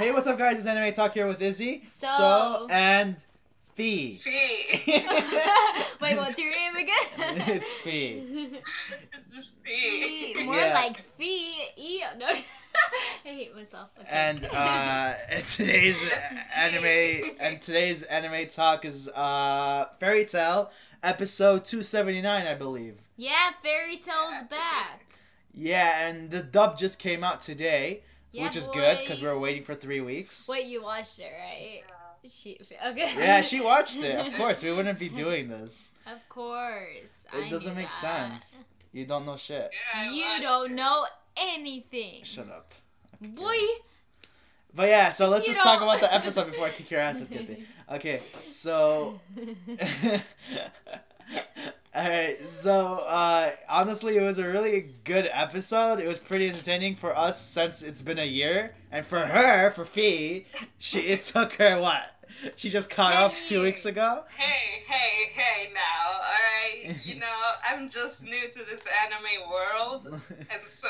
Hey, what's up, guys? It's Anime Talk here with Izzy. So and Fee. Wait, what's your name again? It's Fee. It's Fee. More Yeah. like Fee. No. I hate myself. Okay. And today's anime talk is Fairy Tail episode 279, I believe. Yeah, Fairy Tail's back. Yeah, and the dub just came out today, Yeah, which is boy. good because we're waiting for 3 weeks. Wait, you watched it, right? Okay. Yeah, she watched it. Of course, we wouldn't be doing this. Of course. It doesn't make sense. You don't know shit. Yeah, You don't know anything. Shut up. Boy. But yeah, so let's You just talk don't- about the episode before I kick your ass at Kitty. Okay, so alright, so honestly it was a really good episode. It was pretty entertaining for us since it's been a year. And for her, for Fee, it took her what? She just caught 10 up 2 weeks years. ago? Hey now, alright? You know, I'm just new to this anime world, and so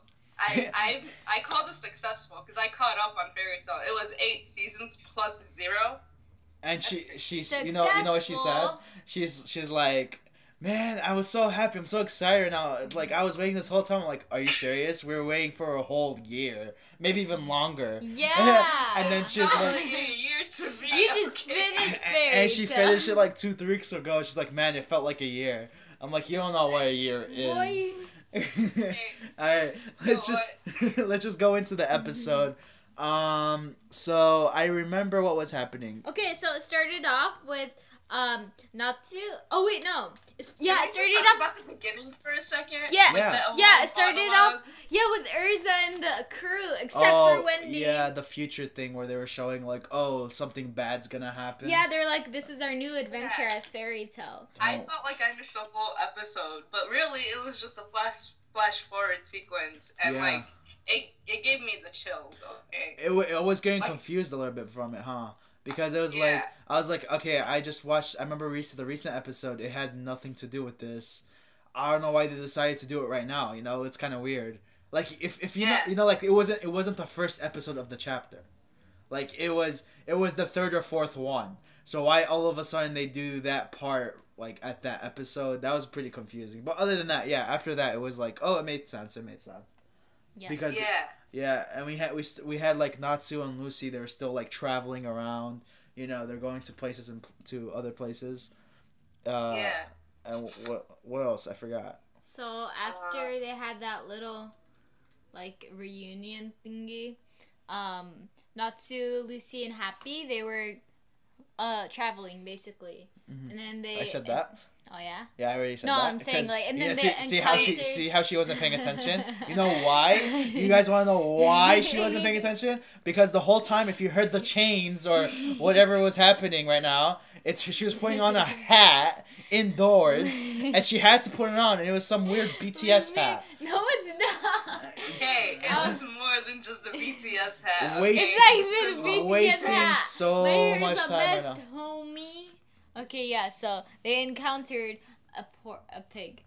I call this successful because I caught up on Fairy Tail. It was 8 seasons plus 0. And she's you know what she said? Successful. She's like, man, I was so happy. I'm so excited now. Like, I was waiting this whole time. I'm like, are you serious? We were waiting for a whole year. Maybe even longer. Yeah. And then she's Not like... really a year to me. You just okay? finished Fairy And she Tail. finished it like 2-3 weeks ago. She's like, man, it felt like a year. I'm like, you don't know what a year is. Boy. Alright, let's just go into the episode. So I remember what was happening. Okay, so it started off with Natsu. Oh wait, no. Yeah, Can I it just started talk off. about the beginning for a second? Yeah, With Yeah. the Yeah, whole it started monologue? off. Yeah, with Urza and the crew, except for Wendy. yeah, the future thing where they were showing like, oh, something bad's gonna happen. Yeah, they're like, this is our new adventure as Fairy Tail. I Oh. felt like I missed the whole episode, but really it was just a flash forward sequence, and Yeah. like it gave me the chills. Okay. It was getting Like- confused a little bit from it, huh? Because it was Yeah. like, I was like, okay, I just watched. I remember the recent episode. It had nothing to do with this. I don't know why they decided to do it right now. You know, it's kind of weird. Like if you Yeah. know, like it wasn't the first episode of the chapter. Like it was the third or fourth one. So why all of a sudden they do that part like at that episode? That was pretty confusing. But other than that, yeah, after that it was like, oh, it made sense. It made sense. Yeah. Because Yeah. yeah, and we had like Natsu and Lucy. They were still like traveling around. You know, they're going to places and to other places. Yeah. And what else? I forgot. So after they had that little, like, reunion thingy, Natsu, Lucy, and Happy, they were traveling basically, and then they. I said that. Oh yeah. Yeah, I already said No, that. I'm saying, like, and then yeah, they see how she wasn't paying attention. You know why? You guys want to know why she wasn't paying attention? Because the whole time, if you heard the chains or whatever was happening right now, she was putting on a hat indoors, and she had to put it on, and it was some weird BTS hat. No, it's not. Hey, it was more than just the BTS hat. Waste- Okay? It's like So- the BTS Wasting hat. so But here's much the time right best, now. homie. Okay, yeah. So they encountered a pig.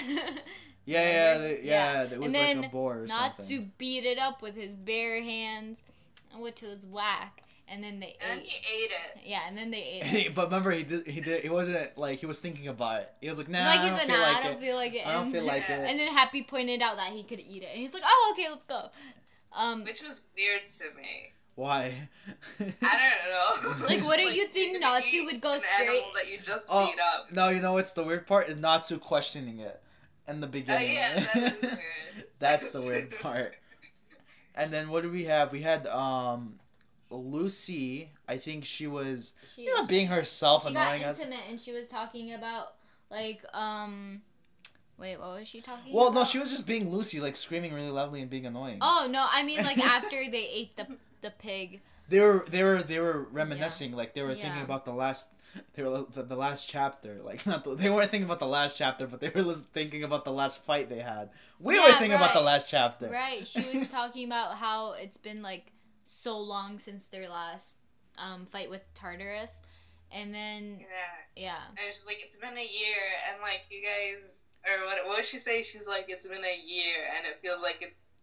Yeah, it Yeah. was And like then a boar or Natsu something. beat it up with his bare hands, which was whack. And then they And then ate. he ate it. Yeah, and then they ate it. But remember, he wasn't like he was thinking about it. He was like, nah, Like I he don't said, feel nah, like I don't it. feel like it. I don't feel like Yeah. it. And then Happy pointed out that he could eat it, and he's like, "Oh, okay, let's go." Which was weird to me. Why? I don't know. Like, what do It's you think you're gonna Natsu eat would go an straight- animal that you just Oh, beat up. no, you know what's the weird part is Natsu questioning it in the beginning. Yeah, that is weird. That's the weird part. And then what do we have? We had Lucy. I think she was She, being herself, she got annoying us. intimate, and she was talking about like Wait, what was she talking Well, about? no, she was just being Lucy, like screaming really loudly and being annoying. Oh no, I mean like after they ate the pig. They were reminiscing, like they were thinking Yeah. about the last chapter. Like they weren't thinking about the last chapter, but they were thinking about the last fight they had. We were Yeah, thinking about the right. last chapter. Right. She was talking about how it's been like so long since their last fight with Tartarus. And then yeah. And she's like, it's been a year, and like you guys, or what did she say? She's like, it's been a year, and it feels like it's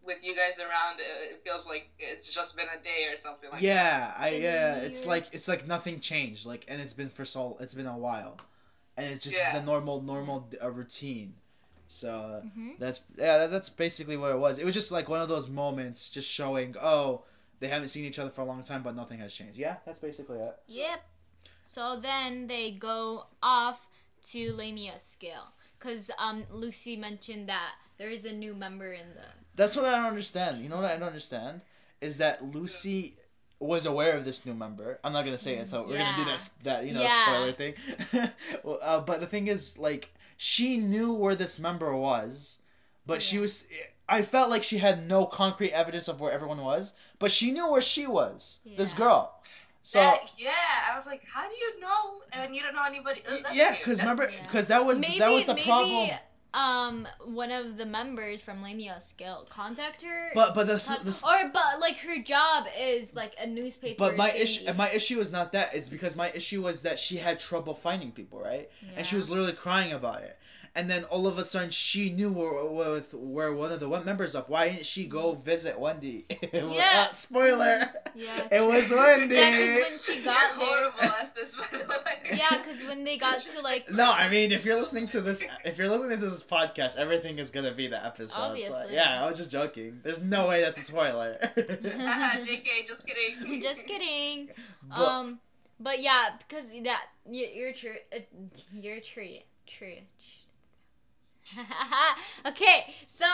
with you guys around, it feels like it's just been a day or something like that. Yeah, it's like nothing changed, like, and it's been a while, and it's just the normal routine. So that's basically what it was. It was just like one of those moments, just showing, oh, they haven't seen each other for a long time, but nothing has changed. Yeah, that's basically it. Yep. So then they go off to Lamia's scale, because Lucy mentioned that there is a new member in the... That's what I don't understand. You know what I don't understand? Is that Lucy was aware of this new member. I'm not going to say it, so we're going to do that spoiler thing. But the thing is, like, she knew where this member was, but she was... I felt like she had no concrete evidence of where everyone was, but she knew where she was. Yeah. This girl. So I was like, how do you know? And you don't know anybody. Because that was the problem. One of the members from Lamia's Scale contact her. But her job is like a newspaper. But my issue is not that. It's because my issue was that she had trouble finding people, right? Yeah. And she was literally crying about it. And then all of a sudden, she knew where one of the members up. Why didn't she go visit Wendy? Spoiler. Yeah. It was Wendy. Yeah, because when she got there. Horrible at this, by the way. Yeah, because when they got to like. No, I mean, if you're listening to this podcast, everything is gonna be the episode. Obviously. So, I was just joking. There's no way that's a spoiler. JK, just kidding. Just kidding. But yeah, because your tree. Okay, so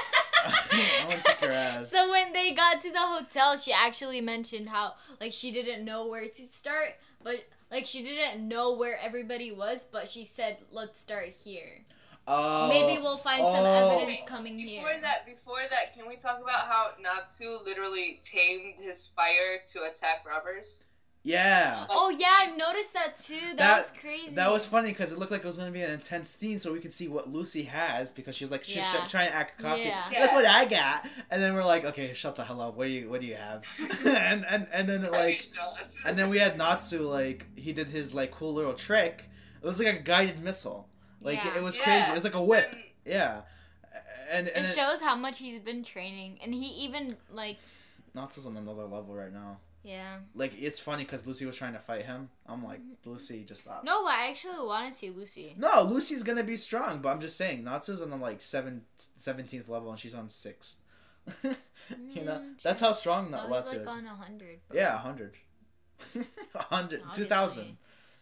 I want to kick your ass. So when they got to the hotel, she actually mentioned how like she didn't know where to start, but like she didn't know where everybody was, but she said, "Let's start here." Maybe we'll find some evidence coming here. Before that, can we talk about how Natsu literally tamed his fire to attack robbers? Yeah. Oh yeah, I noticed that too. That was crazy. That was funny because it looked like it was going to be an intense scene, so we could see what Lucy has, because she's like she's trying to act cocky. Yeah. Look what I got, and then we're like, okay, shut the hell up. What do you have? and then like, and then we had Natsu, like he did his like cool little trick. It was like a guided missile. Like it was crazy. It was like a whip. And it shows how much he's been training, and he even like. Natsu's on another level right now. Yeah. Like, it's funny because Lucy was trying to fight him. I'm like, Lucy, just stop. No, I actually want to see Lucy. No, Lucy's going to be strong, but I'm just saying, Natsu's on the, like, 17th level, and she's on 6th. You know? That's how strong Natsu is. Like on 100. Yeah, 100. 100. 2000.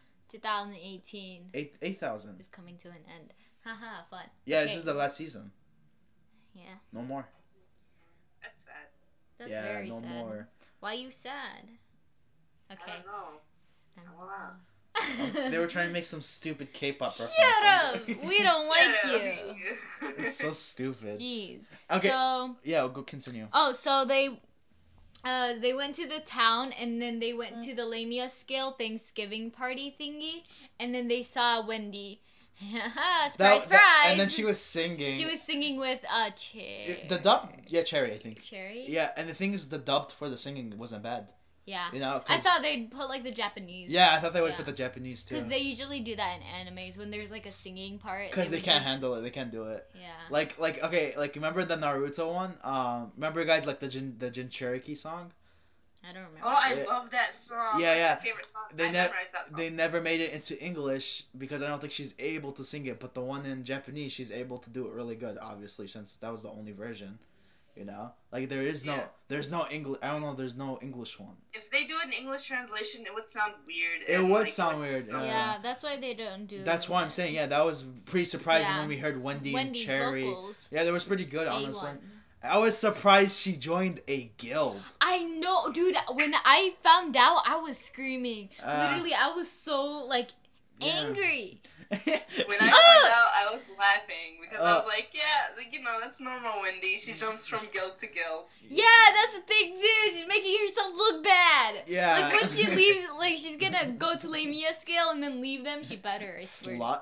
2018. 8,000. Is coming to an end. Haha, fun. Yeah, this is the last season. Yeah. No more. That's sad. That's very no sad. More. Why you sad? Okay. I don't know. They were trying to make some stupid K-pop reference. Shut up! We don't like you. It's so stupid. Jeez. Okay. So, yeah, we'll go continue. Oh, so they went to the town, and then they went to the Lamia Scale Thanksgiving party thingy, and then they saw Wendy. Surprise! And then she was singing. She was singing with Cherry. The dub, Cherry, I think. Cherry. Yeah, and the thing is, the dubbed for the singing wasn't bad. Yeah. You know, I thought they'd put like the Japanese. Yeah, I thought they would put the Japanese too. Because they usually do that in animes when there's like a singing part. Because they can't handle it. They can't do it. Yeah. Like okay, like remember the Naruto one? Remember guys like the Jin Cherokee song? I don't remember. Oh, I love that song. Yeah, That's my favorite song. They never made it into English because I don't think she's able to sing it. But the one in Japanese, she's able to do it really good. Obviously, since that was the only version. You know, like there's no English. I don't know. There's no English one. If they do an English translation, it would sound weird. It would sound weird. Yeah, that's why they don't do. That's why I'm saying, that was pretty surprising when we heard Wendy's and Cherry. Vocals. Yeah, that was pretty good, honestly. I was surprised she joined a guild. I know, dude. When I found out, I was screaming. Literally, I was so like angry. When I found out, I was laughing because I was like, that's normal Wendy. She jumps from guild to guild. Yeah, that's the thing too. She's making herself look bad. Yeah. Like when she leaves, like she's gonna go to Lamia Scale and then leave them. She better. I swear. Slut.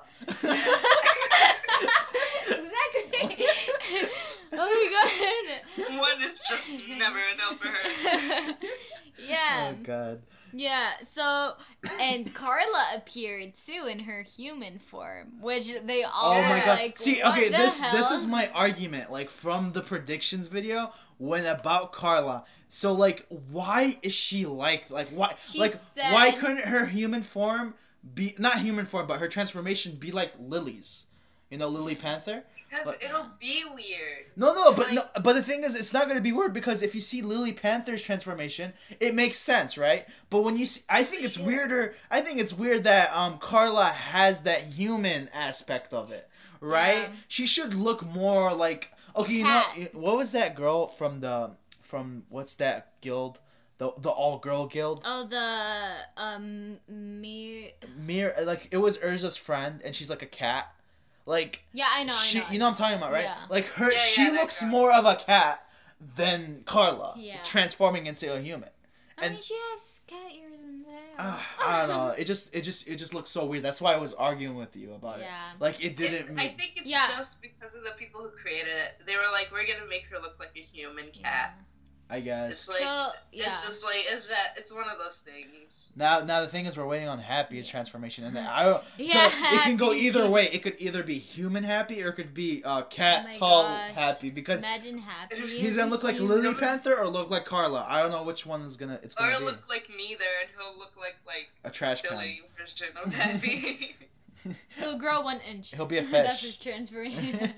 Exactly. Oh my god. One is just never enough for her. Yeah. Oh god. Yeah, so, and Carla appeared too in her human form, which they all were like, see, what okay, the this hell? is my argument, like, from the predictions video, when about Carla. So like, why is she like why She like said- why couldn't her human form be not human form but her transformation be like Lily's? You know, Lily Panther. Because But- it'll be weird. No, It's but like- no, but the thing is, it's not gonna be weird because if you see Lily Panther's transformation, it makes sense, right? But when you see, I think it's weirder. I think it's weird that Carla has that human aspect of it, right? Yeah. She should look more like okay. You Cat. know what was that girl from what's that guild? The all girl guild. Oh, the me. Mir like it was Urza's friend, and she's like a cat. Like Yeah, I know. she, I know. you know what I'm talking about, right? Yeah. Like her, Yeah, she that looks girl. more of a cat than Carla, Yeah. transforming into a human. I and- mean, she has cat ears in there. I don't know. It just looks so weird. That's why I was arguing with you about it. Yeah. Like it didn't. I think it's Yeah. just because of the people who created it. They were like, we're gonna make her look like a human cat. I guess. It's like So, yeah. it's just like it's one of those things. Now the thing is, we're waiting on Happy's transformation, and then I don't. Yeah, so it can go Happy. either way. It could either be human Happy or it could be cat Oh my tall gosh. Happy because Imagine Happy. he's as gonna a look like human. Lily Panther or look like Carla. I don't know which one is gonna. It's Or gonna be look like neither, and he'll look like a trash can. silly version of Happy. He'll grow 1 inch. He'll be a That's fish. his transformation.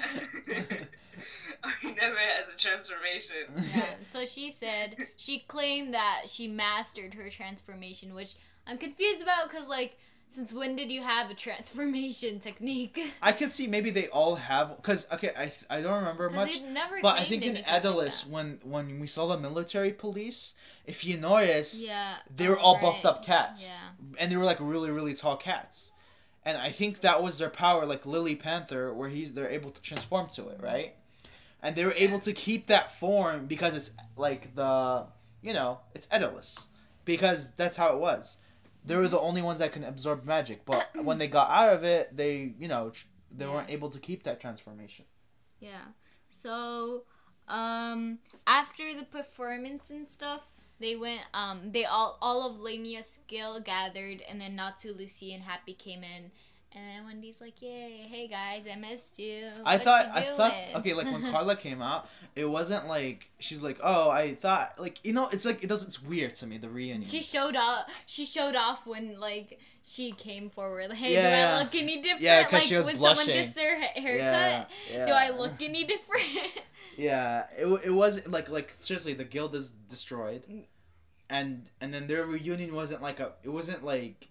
Or he never has a transformation. Yeah. So she said she claimed that she mastered her transformation, which I'm confused about because, like, since when did you have a transformation technique? I can see maybe they all have because okay I don't remember 'Cause much, they've never but I claimed think in anything like Edalis that. when we saw the military police, if you notice, Yeah. they were oh, all right. buffed up cats, Yeah. and they were like really tall cats, and I think that was their power, like Lily Panther, where they're able to transform to it, right? And they were able to keep that form because it's like it's Edalis, because that's how it was. They were the only ones that can absorb magic, but when they got out of it, they weren't able to keep that transformation. Yeah. So, after the performance and stuff, they went. They all of Lamia's skill gathered, and then Natsu, Lucy, and Happy came in, and then Wendy's like, "Yay, hey guys, I missed you." I What thought you doing?" okay, like when Carla came out, it wasn't like she's like, oh, I thought like it's like it's weird to me, the reunion. She showed up. She showed off when like she came forward. Like, hey, Yeah, do yeah. I look any different? Yeah, 'cause like she was when blushing. someone gets their haircut, Yeah, do I look any different? Yeah, it wasn't like seriously, the guild is destroyed, and then their reunion wasn't like it wasn't like,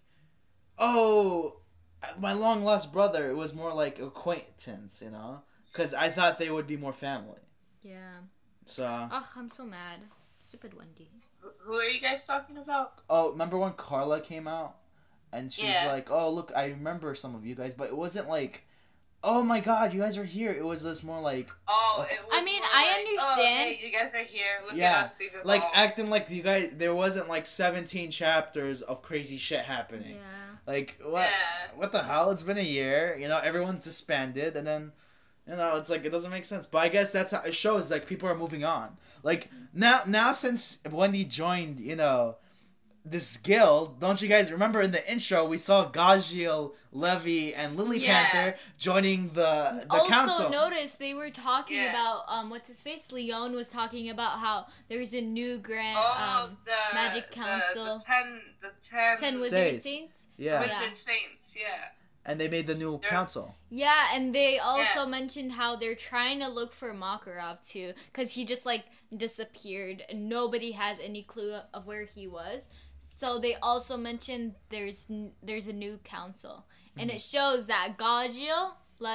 oh, my long lost brother. It was more like acquaintance, you know, because I thought they would be more family. Yeah. So Oh, I'm so mad. Stupid Wendy. Who are you guys talking about? oh, remember when Carla came out, and she's Yeah. like, oh look, I remember some of you guys, but it wasn't like, oh my god, you guys are here. It was just more like. Oh, it was I mean, more I like, understand. Oh, hey, you guys are here. Look Yeah, at us. We've Like evolved. acting like you guys, there wasn't like 17 chapters of crazy shit happening. Yeah. Like what? Yeah. What the hell? It's been a year. You know, everyone's disbanded, and then, you know, it's like it doesn't make sense. But I guess that's how it shows. Like people are moving on. Like now since Wendy joined, you know, this guild. Don't you guys remember in the intro we saw Gajiel, Levy, and Lily Yeah. Panther joining the Also, council? notice they were talking Yeah. about what's his face? Leon was talking about how there's a new grand Oh, the Magic Council. the 10 10 Wizard Saints. Saints. Yeah, Wizard Yeah. Saints. Yeah. and they made the new They're- council. Yeah, and they also Yeah. mentioned how they're trying to look for Makarov too, because he just like disappeared and nobody has any clue of where he was. So they also mentioned there's a new council, and it shows that Gajiel,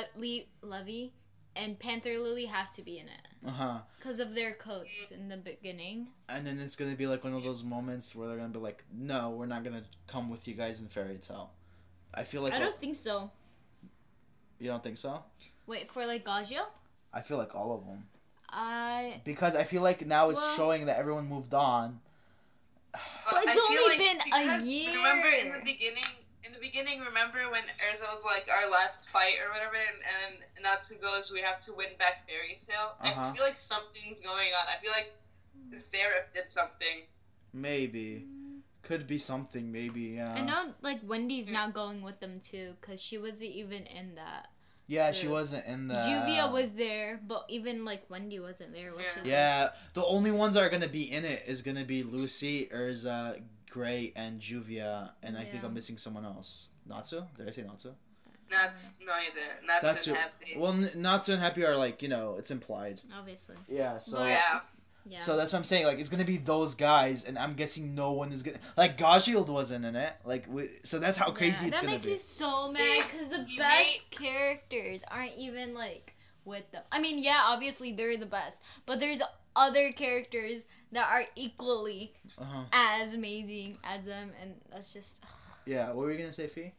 Levy, and Panther Lily have to be in it because of their coats in the beginning. And then it's gonna be like one of those moments where they're gonna be like, "No, we're not gonna come with you guys in Fairy Tale." I feel like I don't think so. you don't think so. Wait, for like Gajiel? I feel like all of them Because I feel like now it's Well- showing that everyone moved on. But it's I feel only been a because year. Remember in the beginning, remember when Erza was like our last fight or whatever, and Natsu goes, we have to win back Fairy Tale. Uh-huh. I feel like something's going on. I feel like Seraph did something. Maybe could be something. Maybe yeah. I know, like Wendy's now going with them too, because she wasn't even in that. Yeah, she wasn't in the. Juvia was there, but even like Wendy wasn't there, which is Yeah, the only ones that are gonna be in it is gonna be Lucy, Urza, Gray, and Juvia, and I think I'm missing someone else. Natsu? Did I say Natsu? No, you didn't. Natsu and Happy. Well, Natsu and Happy are like, it's implied. obviously. Yeah, so. But, Yeah. So that's what I'm saying. Like, it's gonna be those guys, and I'm guessing no one is gonna like Gajild wasn't in it. Like, so that's how crazy it's that gonna makes be. me so mad because the You best characters aren't even like with them. I mean, yeah, obviously they're the best, but there's other characters that are equally as amazing as them, and that's just. Yeah, what were you gonna say, Fee?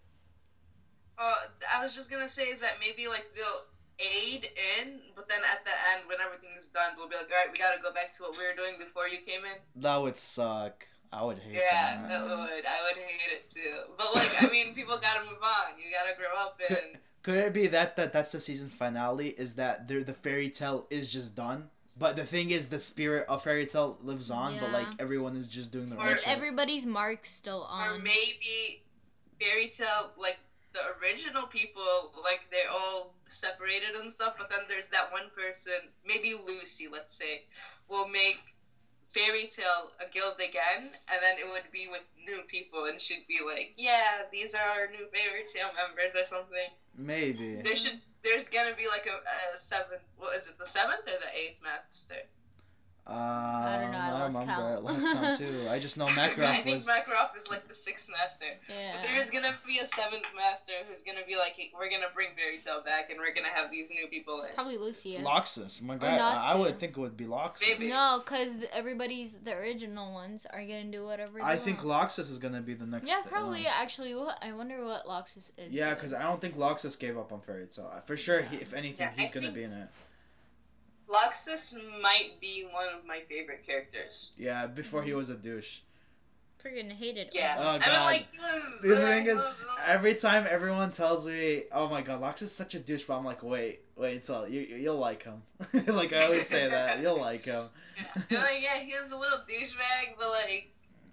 I was just gonna say is that maybe like they'll aid in, but then at the end when everything's done, they'll be like, all right, we gotta go back to what we were doing before you came in. That would suck. I would hate that. Yeah, that would. I would hate it too. But like, I mean, people gotta move on. You gotta grow up and. Could it be that's the season finale? Is that the fairy tale is just done? But the thing is, the spirit of fairy tale lives on. But like everyone is just doing the right shit. Everybody's mark's still on. Or maybe fairy tale, like the original people, like they're all separated and stuff. But then there's that one person, maybe Lucy, let's say, will make fairy tale a guild again, and then it would be with new people, and she'd be like, yeah, these are our new fairy tale members or something. Maybe there's gonna be like a seventh. What is it? The seventh or the eighth master? I don't know. I remember. lost Last count too. I just know I Makarov think was. Makarov is like the sixth master. Yeah. But there is gonna be a seventh master who's gonna be like, hey, we're gonna bring fairy tale back, and we're gonna have these new people in. Probably Lucia. Loxus. My God, I would think it would be Loxus. Maybe. No, because the original ones are gonna do whatever they I think want. Loxus is gonna be the next. Yeah, probably. Actually, I wonder what Loxus is. Yeah, because I don't think Loxus gave up on fairy tale. For sure, if anything, he's gonna be in it. Loxus might be one of my favorite characters. Yeah, before he was a douche. Freaking hated. Yeah. Oh, God. I mean, like, he was. The thing is, every time everyone tells me, "Oh my God, Loxus is such a douche," but I'm like, wait, so you'll like him. Like I always say that, you'll like him. Yeah, he was a little douchebag, but like.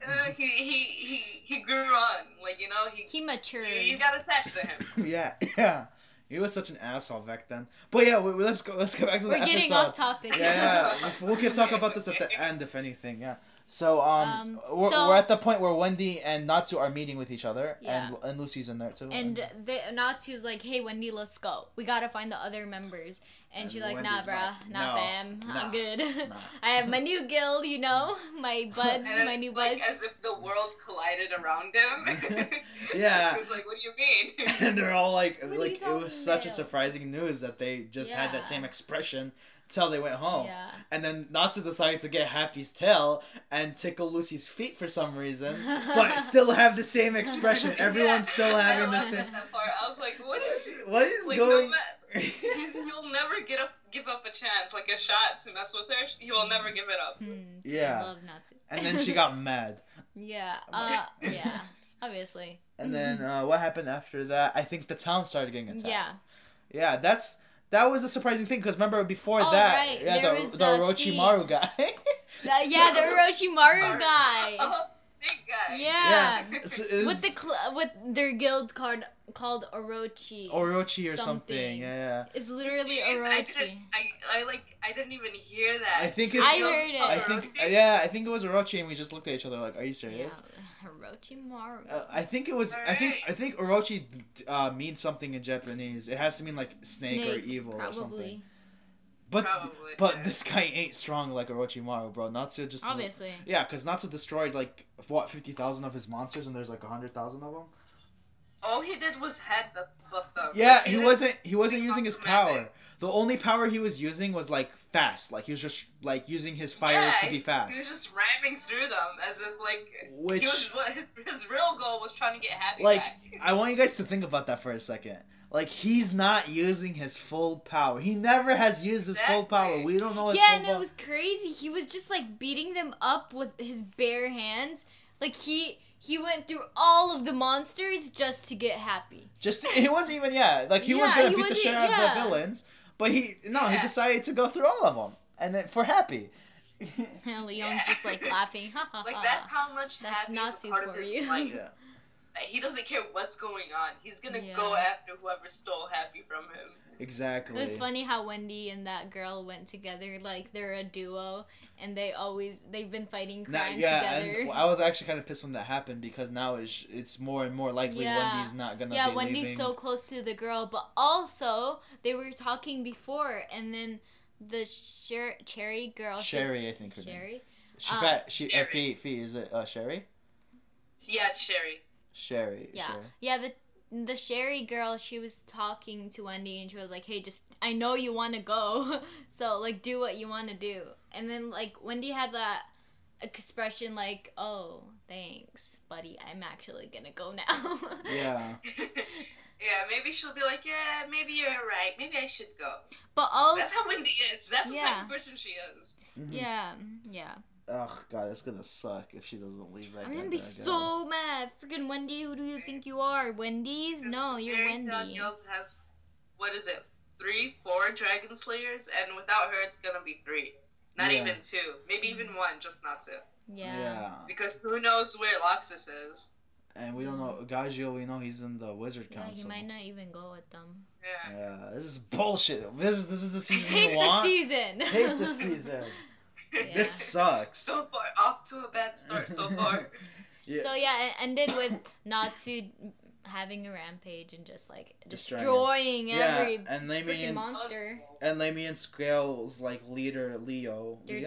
He grew on, like, you know, he matured. You got attached to him. Yeah. He was such an asshole back then. But yeah, let's go back to the episode. We're getting off topic. Yeah. We can talk about this at the end, if anything. Yeah. So we're at the point where Wendy and Natsu are meeting with each other, and Lucy's in there too. And Natsu's like, "Hey Wendy, let's go. We gotta find the other members." And she's like, Wendy's "Nah, bruh, like, fam. nah, I'm good. nah." I have my new guild, my buds, And my new like buds." as if the world collided around him. Yeah. It's like, what do you mean? And they're all like, What are you it was talking such a about? surprising news that they just had that Yeah. same expression till they went home. Yeah. And then Natsu decided to get Happy's tail and tickle Lucy's feet for some reason, but still have the same expression. Everyone's still having the I laughed same. at that part. I was like, what is like, going? he'll never give up a chance, like a shot to mess with her. He will never give it up. Yeah. I love Natsu. And then she got mad. Yeah. Yeah. Obviously. And then what happened after that? I think the town started getting attacked. Yeah. Yeah, that was a surprising thing because remember before Oh, that, right. yeah, There the was Orochimaru guy. The Orochimaru guy. Oh, snake guy. Yeah. So With their guild called Orochi. Orochi or something. Yeah. It's literally Serious? Orochi. I didn't even hear that. I think it's. I heard it. I think it was Orochi, and we just looked at each other like, "Are you serious?" Yeah. Orochimaru. I think it was. I think Orochi means something in Japanese. It has to mean like snake or evil probably. or something. But Probably, this guy ain't strong like Orochimaru, bro. Natsu just Obviously. Yeah, because Natsu destroyed like 50,000 of his monsters, and there's like 100,000 of them. All he did was head the. Yeah, he wasn't using his power. The only power he was using was like fast. Like he was just like using his fire to be fast. He was just ramming through them as if like Which his real goal was trying to get Happy like back. I want you guys to think about that for a second. Like he's not using his full power. He never has used his full power. We don't know his full Yeah, and power. it was crazy. He was just like beating them up with his bare hands. Like he went through all of the monsters just to get Happy. He wasn't even he was gonna beat the shit out of the villains, but he decided to go through all of them and then for Happy. And Leon's just like laughing. Like that's how much That's Happy is a Natsu part for of his you. life. Yeah. He doesn't care what's going on. He's gonna Yeah. go after whoever stole Happy from him. Exactly. It was funny how Wendy and that girl went together, like they're a duo, and they've been fighting crime together. And I was actually kind of pissed when that happened because now it's more and more likely Wendy's not gonna be Wendy's leaving. so close to the girl, but also they were talking before, and then the Cherry girl. Sherry, I think her Sherry. name. Fee, is it Sherry? Yeah, Sherry. Sherry. Yeah. Sherry. Yeah, the Sherry girl, she was talking to Wendy and she was like, hey, I know you want to go, so like do what you want to do. And then like Wendy had that expression like, oh, thanks, buddy, I'm actually gonna go now. Yeah. Yeah, maybe she'll be like, yeah, maybe you're right, maybe I should go. But also, that's how Wendy is. That's the type of person she is. Mm-hmm. Yeah. Oh god, it's gonna suck if she doesn't leave that. I'm gonna be so mad. Freaking Wendy, who do you think you are? Wendy's? No, you're Wendy. Fairy Tail Guild has, what is it, 3, 4 Dragon Slayers, and without her, it's gonna be 3. Not even 2. Maybe even 1, just not 2. Yeah. Because who knows where Loxus is? And we don't know Gagio. We know he's in the Wizard Council. Yeah, he might not even go with them. Yeah. This is bullshit. This is the season Hate you want. Hate the season. Yeah. This sucks. So far, off to a bad start so far. Yeah. So yeah, it ended with Natsu having a rampage and just like destroying every and freaking monster. And Lamey and Scale's like leader Leon. He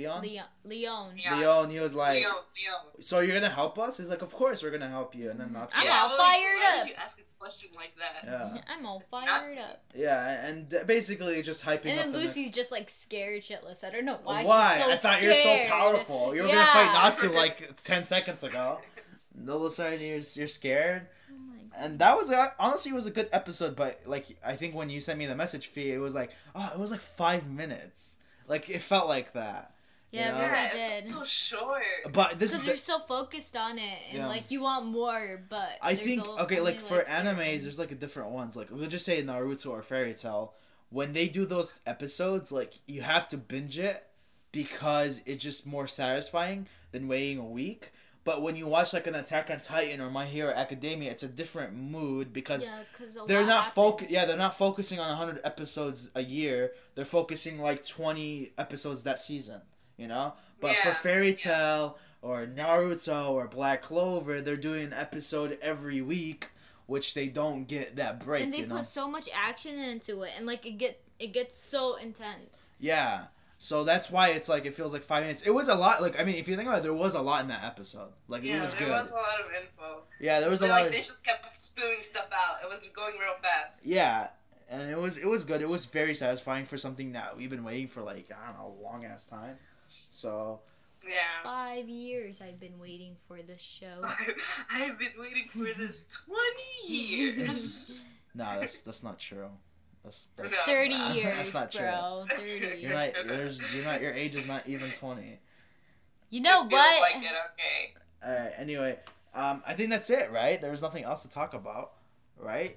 was like, Leon. so you're gonna help us? He's like, of course we're gonna help you. And then Natsu, I'm all fired why up. Would you ask a question like that? Yeah. I'm all fired up. Yeah, and basically just hyping and up. then the Lucy's just like scared shitless. I don't know why. Why? She's so I thought scared. you're so powerful. You were gonna fight Natsu like 10 seconds ago. All of a sudden you're scared. Oh my God. And that was honestly it was a good episode, but like I think when you sent me the message, Fee, it was like 5 minutes. Like it felt like that. Yeah, you know? it really did. It's so short. But this because is you're so focused on it, and like you want more, but I think like for animes, certain... there's like different ones. Like we'll just say Naruto or Fairy Tail. When they do those episodes, like you have to binge it because it's just more satisfying than waiting a week. But when you watch like an Attack on Titan or My Hero Academia, it's a different mood because they're not they're not focusing on 100 episodes a year. They're focusing like 20 episodes that season, you know? But for Fairy Tail or Naruto or Black Clover, they're doing an episode every week, which they don't get that break, and they put so much action into it, and like it gets so intense. Yeah. So that's why it's like it feels like 5 minutes. It was a lot. Like I mean, if you think about it, there was a lot in that episode. Like it was good. There was a lot of info. Yeah, there was a lot. They just kept spewing stuff out. It was going real fast. Yeah, and it was good. It was very satisfying for something that we've been waiting for like I don't know, a long ass time. So. Yeah. 5 years I've been waiting for this show. I've been waiting for this 20 years. No, that's not true. That's 30 years, that's not bro. True. 30 years. You're not. Your age is not even 20. You know it what? Feels like it, okay. All right. Anyway, I think that's it, right? There was nothing else to talk about, right?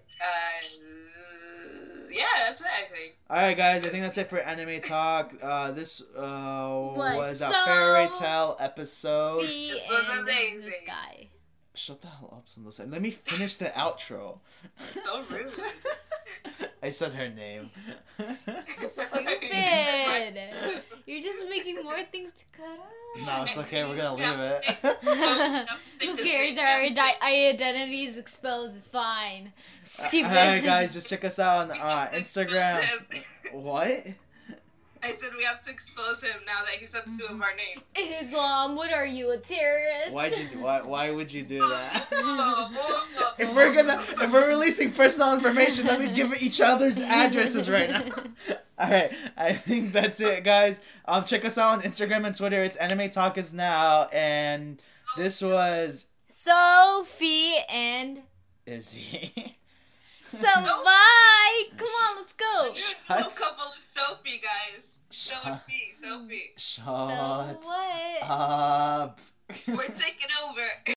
Yeah, that's it. I think. All right, guys. I think that's it for anime talk. This was a so Fairy Tail episode. This was amazing. This guy. Shut the hell up, Sunday. Let me finish the outro. So rude. I said her name. Stupid. You're just making more things to cut out. No, it's okay. We're gonna leave it. Who cares? Our identity is exposed. It's fine. Stupid. Alright, guys, just check us out on Instagram. What? I said we have to expose him now that he said 2 of our names. Islam, what are you, a terrorist? Why would you do that? if we're releasing personal information, let me give each other's addresses right now. Alright, I think that's it, guys. Check us out on Instagram and Twitter. It's Anime Talk Is Now, and this was Sophie and Izzy. So bye. Come on, let's go. New couple is Sophie, guys. Sophie. Shut So what? up. We're taking over.